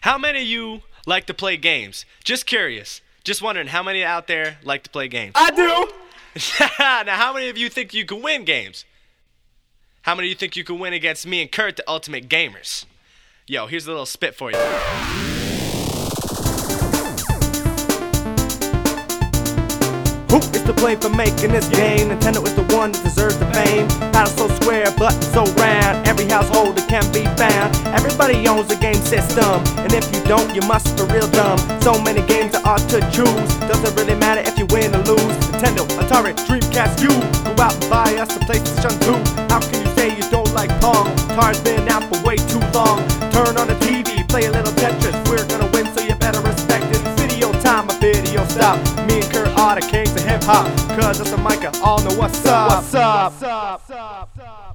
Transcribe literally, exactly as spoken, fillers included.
How many of you like to play games? Just curious. Just wondering how many out there like to play games. I do. Now, how many of you think you can win games? How many of you think you can win against me and Kurt, the ultimate gamers? Yo, here's a little spit for you. Who is to blame for making this game? Nintendo is the one that deserves the fame. Paddle so square, button so round. Every household it can be found. Everybody owns a game system, and if you don't, you must be real dumb. So many games that are to choose. Doesn't really matter if you win or lose. Nintendo, Atari, Dreamcast, you go out and buy us a PlayStation two. How can you say you don't like Pong? Atari's been out for way too long. Turn on the T V, play a little Tetris. We're gonna win, so you better respect it. Video time, a video stop. Me and Kurt are the kings of hip hop. Cause us and Micah all know what's up. What's up? What's up? What's up?